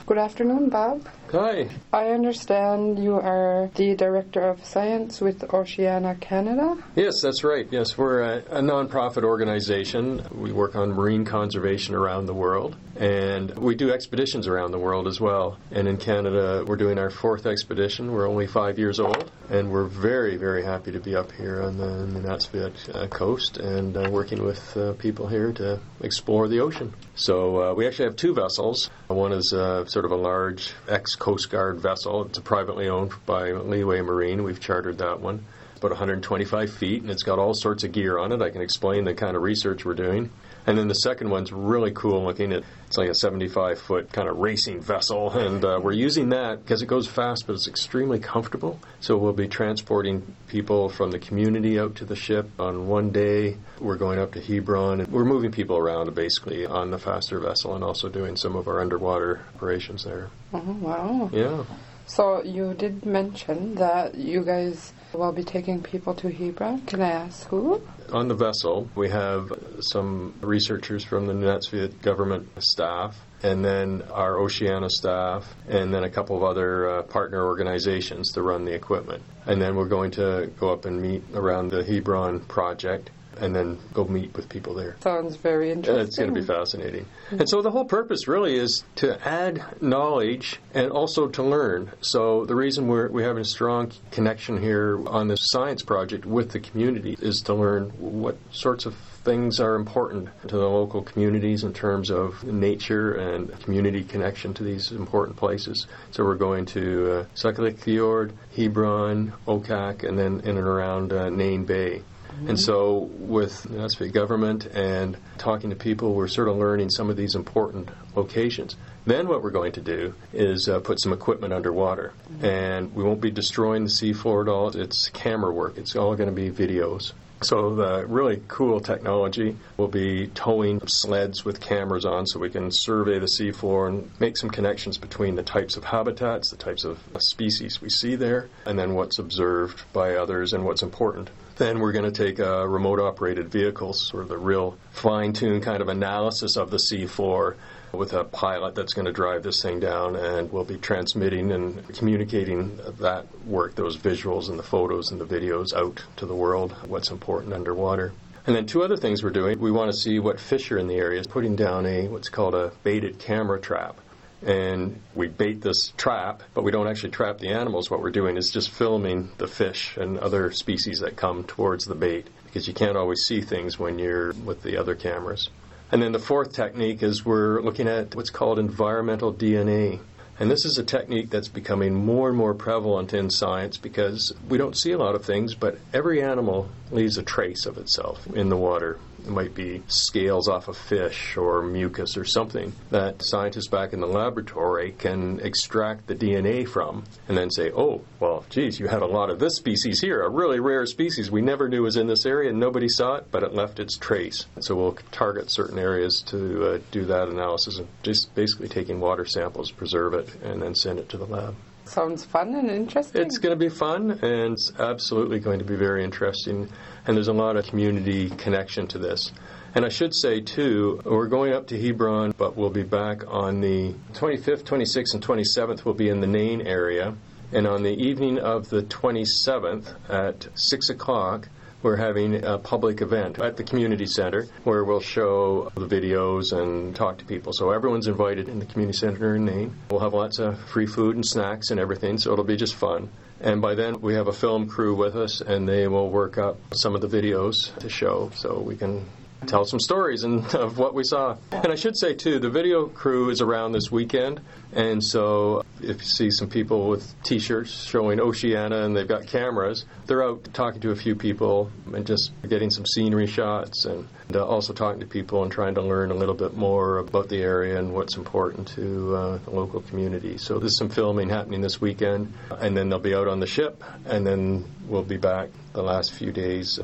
Good afternoon, Bob. Hi. I understand you are the Director of Science with Oceana Canada? Yes, that's right. Yes, we're a non-profit organization. We work on marine conservation around the world, and we do expeditions around the world as well. And in Canada, we're doing our 4th expedition. We're only 5 years old, and we're very, very happy to be up here on the Nunatsiavut coast and working with people here to explore the ocean. So we actually have 2 vessels. One is sort of a large ex-Coast Guard vessel. It's privately owned by Leeway Marine. We've chartered that one. It's about 125 feet, and it's got all sorts of gear on it. I can explain the kind of research we're doing. And then the second one's really cool looking. It's like a 75-foot kind of racing vessel, and we're using that because it goes fast, but it's extremely comfortable. So we'll be transporting people from the community out to the ship on one day. We're going up to Hebron, and we're moving people around basically on the faster vessel and also doing some of our underwater operations there. Oh, wow. Yeah. So you did mention that you guys will be taking people to Hebron. Can I ask who? On the vessel, we have some researchers from the Nunatsiavut government staff, and then our Oceana staff, and then a couple of other partner organizations to run the equipment. And then we're going to go up and meet around the Hebron project, and then go meet with people there. Sounds very interesting. It's going to be fascinating. And so the whole purpose really is to add knowledge and also to learn. So the reason we're having a strong connection here on this science project with the community is to learn what sorts of things are important to the local communities in terms of nature and community connection to these important places. So we're going to Sukalik Fjord, Hebron, Okak, and then in and around Nain Bay. And so with the Nunatsiavut government and talking to people, we're sort of learning some of these important locations. Then what we're going to do is put some equipment underwater. And we won't be destroying the seafloor at all. It's camera work. It's all going to be videos. So the really cool technology will be towing sleds with cameras on so we can survey the seafloor and make some connections between the types of habitats, the types of species we see there, and then what's observed by others and what's important. Then we're going to take remote-operated vehicles, sort of the real fine-tuned kind of analysis of the seafloor with a pilot that's going to drive this thing down, and we'll be transmitting and communicating that work, those visuals and the photos and the videos out to the world, what's important underwater. And then 2 other things we're doing. We want to see what fish are in the area, putting down what's called a baited camera trap. And we bait this trap, but we don't actually trap the animals. What we're doing is just filming the fish and other species that come towards the bait, because you can't always see things when you're with the other cameras. And then the 4th technique is we're looking at what's called environmental DNA. And this is a technique that's becoming more and more prevalent in science because we don't see a lot of things, but every animal leaves a trace of itself in the water. It might be scales off a fish or mucus or something that scientists back in the laboratory can extract the DNA from and then say, oh, well, geez, you had a lot of this species here, a really rare species we never knew was in this area and nobody saw it, but it left its trace. So we'll target certain areas to do that analysis and just basically taking water samples, preserve it, and then send it to the lab. Sounds fun and interesting. It's going to be fun, and it's absolutely going to be very interesting. And there's a lot of community connection to this. And I should say, too, we're going up to Hebron, but we'll be back on the 25th, 26th, and 27th. We'll be in the Nain area. And on the evening of the 27th at 6 o'clock, we're having a public event at the community center where we'll show the videos and talk to people. So everyone's invited in the community center in Nain. We'll have lots of free food and snacks and everything, so it'll be just fun. And by then, we have a film crew with us, and they will work up some of the videos to show so we can tell some stories of what we saw. And I should say, too, the video crew is around this weekend, and so if you see some people with T-shirts showing Oceana and they've got cameras, they're out talking to a few people and just getting some scenery shots and also talking to people and trying to learn a little bit more about the area and what's important to the local community. So there's some filming happening this weekend, and then they'll be out on the ship, and then we'll be back the last few days,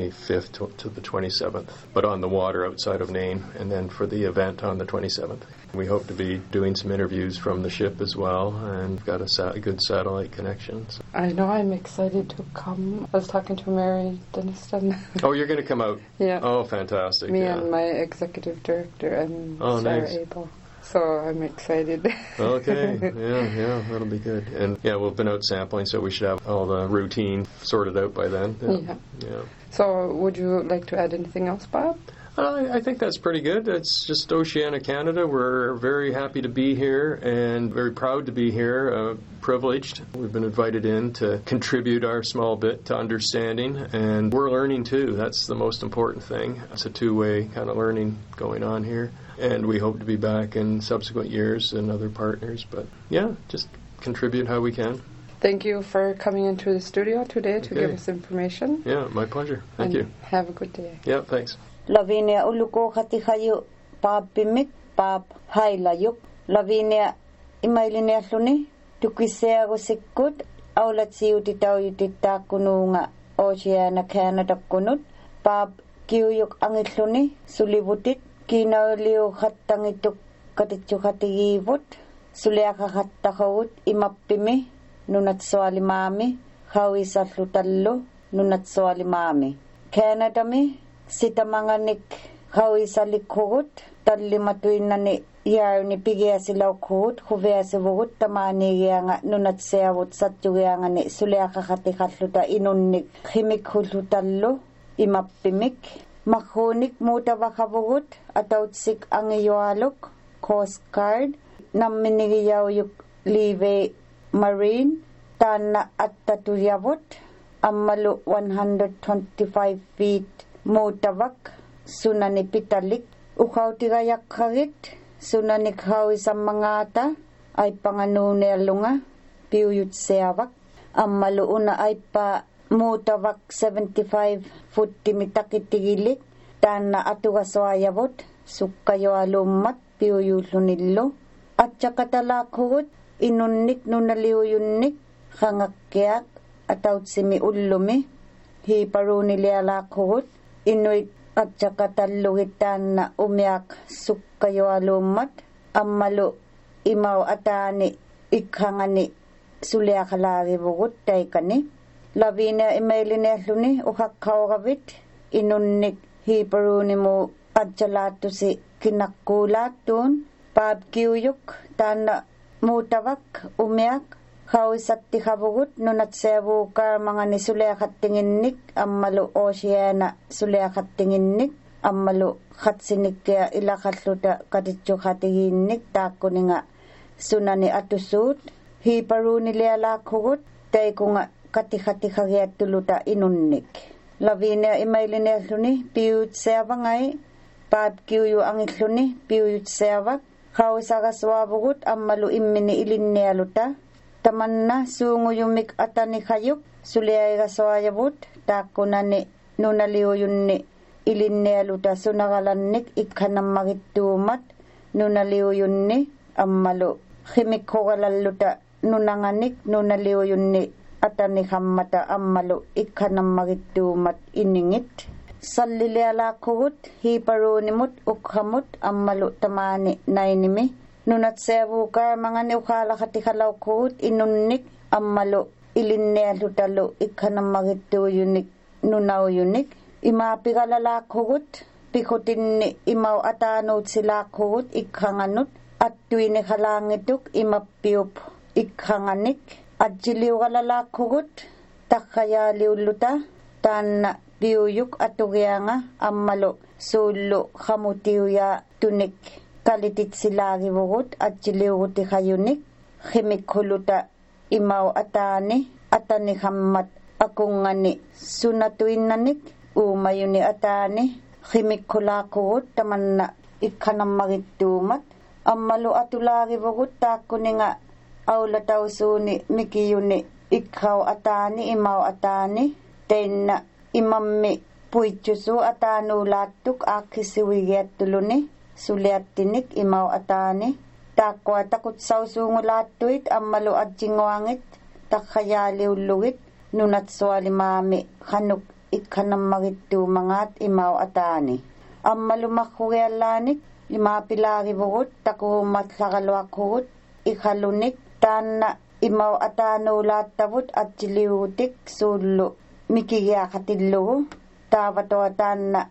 25th to the 27th, but on the water outside of Nain, and then for the event on the 27th. We hope to be doing some interviews from the ship as well, and we've got a good satellite connection. So. I know, I'm excited to come. I was talking to Mary Denniston. Oh, you're going to come out? Yeah. Oh, fantastic. Me and my executive director and Sarah nice. Abel. so I'm excited. Okay, yeah, that'll be good. And yeah, we've been out sampling, so we should have all the routine sorted out by then. Yeah. So would you like to add anything else, Bob? I think that's pretty good. It's just Oceania, Canada. We're very happy to be here and very proud to be here, privileged. We've been invited in to contribute our small bit to understanding, and we're learning too. That's the most important thing. It's a two-way kind of learning going on here, and we hope to be back in subsequent years and other partners. But yeah, just contribute how we can. Thank you for coming into the studio today to give us information. Yeah, my pleasure. Thank you. Have a good day. Yeah, thanks. Lavinia uluko katihayu pab pimik pab hailayuk. Lavinia imailinea luni tukisea gusikut aulat siutitau yutita kununga Oceania Canada kunut pab kiuyuk angitluni sulibutit kinauliu khattangituk katichukatigivut suliaka khattakawut imappimi nunat soalimami hawisallutallu nunat soalimami Canada mi sitamanganik hawisalikhut tallimatuinani yauni pigiasilaukut huviasivugut tamanigianga nunatseavut satjugiangani suliakakhatikhalluta inunnik khimikhullutallu imappimik makhunik mutavakhavugut atautsik angiyualuk Coast Guard namminigiyawuk live marine tanna attatuyavut ammalu 125 feet mutavak sunani pitalik ukautigayakhagit sunani khawisammangata ay panganunelunga piuyutseavak ammalu una ay pa mutavak 75 foot timitakitigili tanna atugaswayavut sukkayoalummat piuyullunillu atchakatalakhugut inunnik nunaliuyunnik khangakkiak atautsimi ullumi hiparunilialakhugut inuit atchakatallugittanna umiak sukkayoalummat ammalu imaw atani ikhangani suliakalagivugut taikani Lavinia imailinelluni uhakkawgavit inunnik hiparunimu atchalatusi kinakkuulaattuun paapkiuyuk tanna mutavak umiak hawisattihavugut nunatseavuukar mangani suliakhattinginnik ammalu Oceania suliakhattinginnik ammalu khatsinikkia ilakhalluta katitsukhatiginnik taakkuninga sunani atusuut hiparunilialakhugut taikunga katikhatikhagiattuluta inunnik Lavinia imailinelluni piuyutseavangai paapkiuyu angilluni piuyutseavak hawisagaswaavugut ammalu immini ilinnialuta tamanna suunguyumik atanikhayuk suliaigaswaayavut taakkunani nunaliuyunni ilinnialuta sunagalannik ikkhanammagittuumat nunaliuyunni ammalu khimikhogalalluta nunanganik nunaliuyunni atanikhammata ammalu ikkhanammagittuumat iningit sallilialakhugut hiparunimut ukhamut ammalu tamani nainimi nunatseavukar mangani ukhalakhatikhalaukhut inunnik ammalu ilinniallutalu ikkhanammagittuuyunnik nunauyunnik imaapigalalakhugut pikhutinni imaw ataanuutsilakhugut ikkhanganut attuini khalangituk imappiup ikkhanganik ajjiliugalalakhugut takhayaliulluta taanna piuyuk atugianga ammalu suullu khamutiuya tunik kalititsilaagivugut ajjiliugutikhayunik khimikhuluta imaw atanikhammat akungani sunatuinnanik umayuni atani khimikhulakhugut tamanna ikkhanammagittuumat ammalu atulaagivugut taakkuninga aulatausuuni mikiyuni ikhaw atani imaw atani tainna imammi puitsusu atanuulaattuk aakhisiwigiattuluni suliattinik imaw atani taakkuatakutsausungulaattuit ammalu atjinguangit takhayaliullugit nunatsualimaami khanuk ikkhanammagittuumangaat imaw atani ammalu makhugiallaanik imaapilagivugut takuhumatlagaluakhugut ikhalunik taanna imaw atanuulaattavut atjiliugutik suullu mikigiakhatillugu taavatoatan na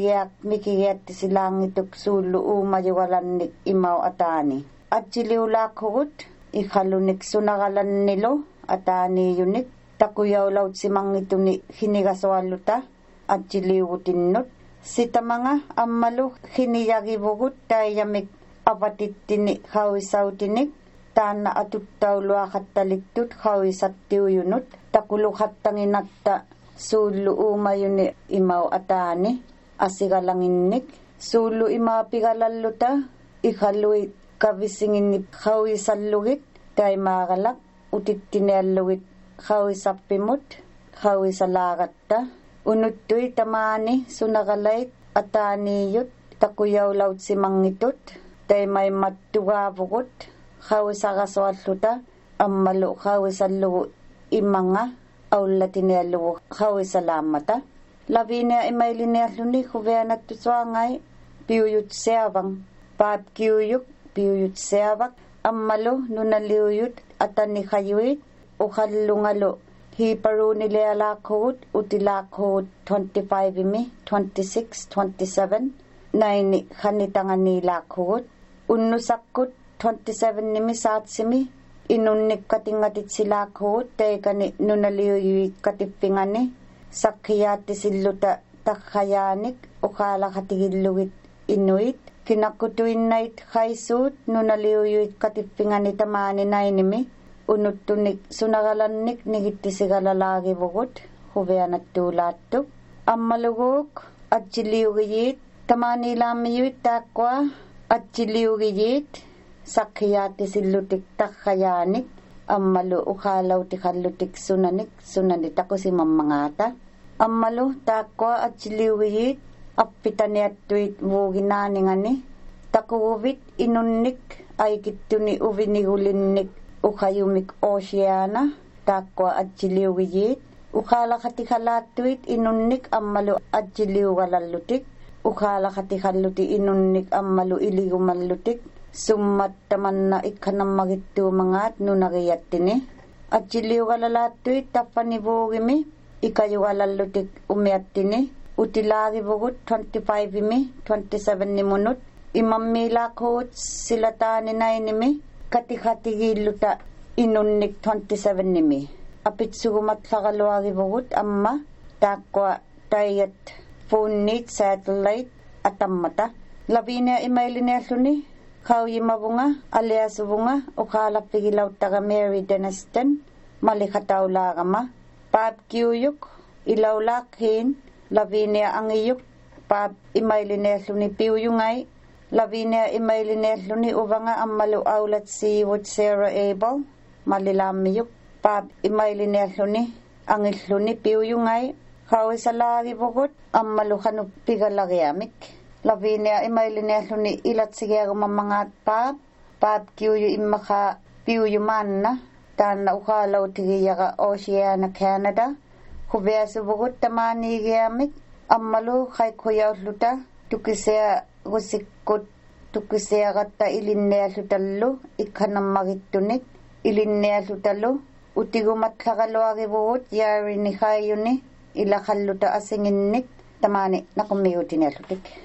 mikigiat silangituk sulu umayugalannik imaw atani. At siliulakhugut ikhalunik sunagalan nilo atani yunik takuyaw laut simangituni hinigaswaluta at siliwutinnut. Sita mga ammalu hiniyagibugut tayamik apatittini hawisautinik tana atuttauluakattalittut hawisattiuyunut takulukhattanginatta sulu umayuni imaw atani asigalanginnik sulu imapigalalluta ikhalui kavisinginnik hawisallugit taymagalak utittineallugit hawisappimut hawisalagatta unuttui tamani sunagalait ataniyut takuyaw laut simangitut taymay mattugavugut hawisagaswalluta ammalu hawisallugu imanga aulatineallugu hawisalamata lavinia imailinealluni huveanattuswangay piuyut seavang paap kiuyuk piuyut seavak ammalu nunaliuyut atani hayuit uhallungalu hiparunilealakhugut utilakhugut 25 imi 26 27 naini khanitanganilakhugut unnusakkut 27 nimi saatsimi inunnik katingatit silakhugut teikani nunaliyuyuit katippingani sakkhiyaatti silluta takhayanik ukhalakhatigillugit inuit kinakutuinnait haisuut nunaliyuyuit katippingani tamani nainimi unuttunik sunagalannik nigittisigalalagibugut huveanattuulaattuk ammaluguk atsiliyugiyit tamanilaamiyuit taakkua atsiliyugiyit sakkhiyaatti sillutik takhayanik ammalu ukhalautikhallutik sunani takusimammangata ammalu taakkua atsiliyugiyit appitaniattuit vuuginaaningani takuvit inunnik aikittuni uvinigulinnik ukhayumik oceana taakkua atsiliyugiyit ukhalakhatikhallaattuit inunnik ammalu atsiliyugalallutik ukhalakhatikhalluti inunnik ammalu iligumallutik summattamanna ikhanamagittuumangaat nunagiyattini atsiliyugalalaattuit tappanivuugimi ikayugalallutik umiattini utilaagivugut 25 imi 27 nimunut imammilaakhugut silataaninnainimi katikhatigilluta inunnik 27 nimi apitsugumatlagaluagivugut amma taakkua tayat phone satellite atammata lavinia imailinelluni khawimavunga aliasuvunga ukhalappigilautaga Mary Deniston malikataulagama paap kiuyuk ilaulakhin lavinia angiyuk paap imailinelluni piuyungay lavinia imailinelluni uvanga ammalu aulat siwut Sarah Abel malilamiyuk paap imailinelluni angilluni piuyungay hawisalagibugut ammalu khanuppigalagiyamik lavinia imailinelluni ilatsigiagumamangaat paap kiuyu immakha piuyumanna taanna ukhalautigiyaka Oceana Canada huveasubugut tamanigiamik ammalu khaykhuyaulluta tukisea gusikkut tukiseagatta ilinneallutallu ikhanamagittunik ilinneallutallu utigumatlagaluagibugut yarini khayuni ilakhalluta asinginnik tamani nakummiyutineallutik